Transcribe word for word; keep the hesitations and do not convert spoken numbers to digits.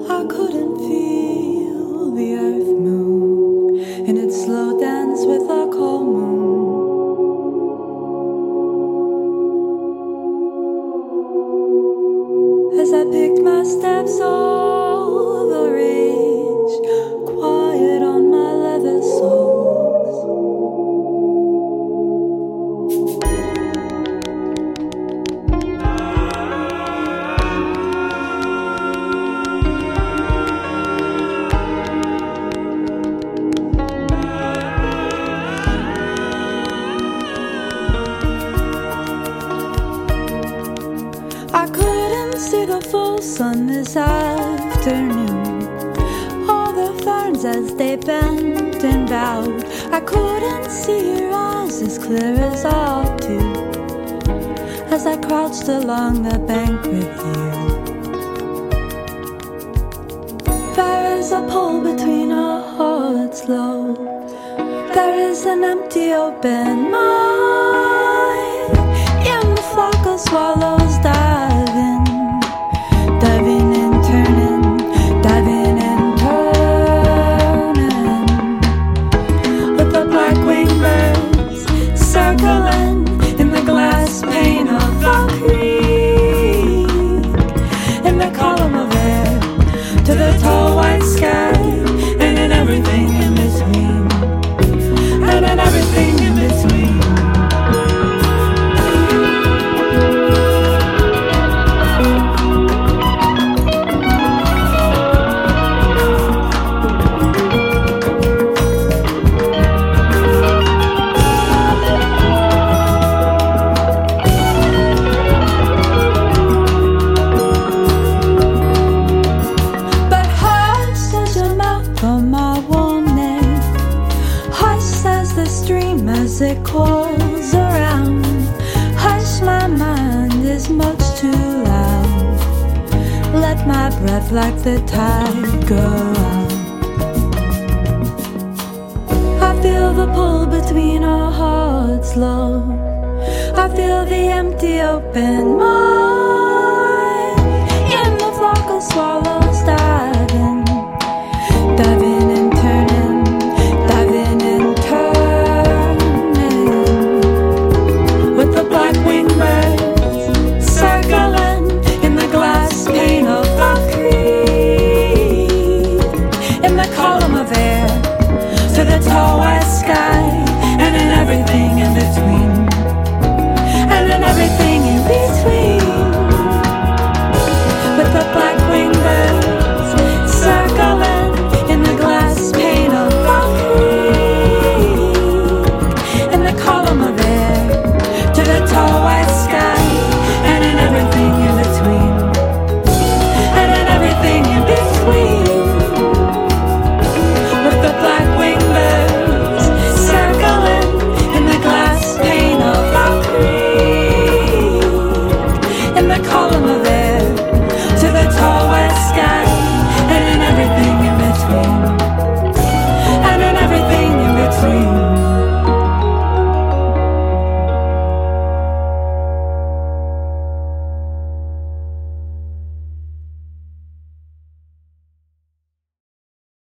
I couldn't feel the earth move in its slow dance with a cold moon. As I picked my steps over ridge, quiet on my leather soles. I couldn't see the full sun this afternoon. All the ferns as they bent and bowed. I couldn't see your eyes as clear as I ought to, as I crouched along the bank with you. There is a pull between our hearts low. There is an empty open mind in the flock of swallows diving, diving and turning, diving and turning, with the black winged birds circling in the glass pane of the creek, in the column of air to the tall white sky, and in everything in between, and in everything in between. As it calls around, hush, my mind is much too loud. Let my breath like the tide go out. I feel the pull between our hearts low. I feel the empty open mind